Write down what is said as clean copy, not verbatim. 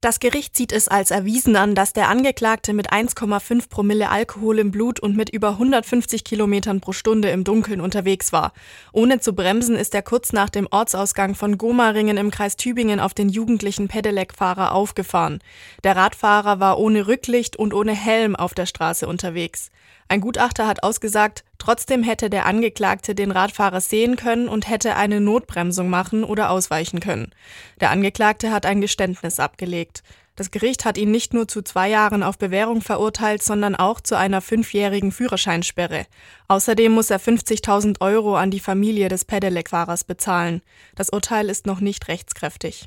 Das Gericht sieht es als erwiesen an, dass der Angeklagte mit 1,5 Promille Alkohol im Blut und mit über 150 Kilometern pro Stunde im Dunkeln unterwegs war. Ohne zu bremsen ist er kurz nach dem Ortsausgang von Gomaringen im Kreis Tübingen auf den jugendlichen Pedelec-Fahrer aufgefahren. Der Radfahrer war ohne Rücklicht und ohne Helm auf der Straße unterwegs. Ein Gutachter hat ausgesagt, trotzdem hätte der Angeklagte den Radfahrer sehen können und hätte eine Notbremsung machen oder ausweichen können. Der Angeklagte hat ein Geständnis abgelegt. Das Gericht hat ihn nicht nur zu 2 Jahren auf Bewährung verurteilt, sondern auch zu einer 5-jährigen Führerscheinsperre. Außerdem muss er 50.000 € an die Familie des Pedelec-Fahrers bezahlen. Das Urteil ist noch nicht rechtskräftig.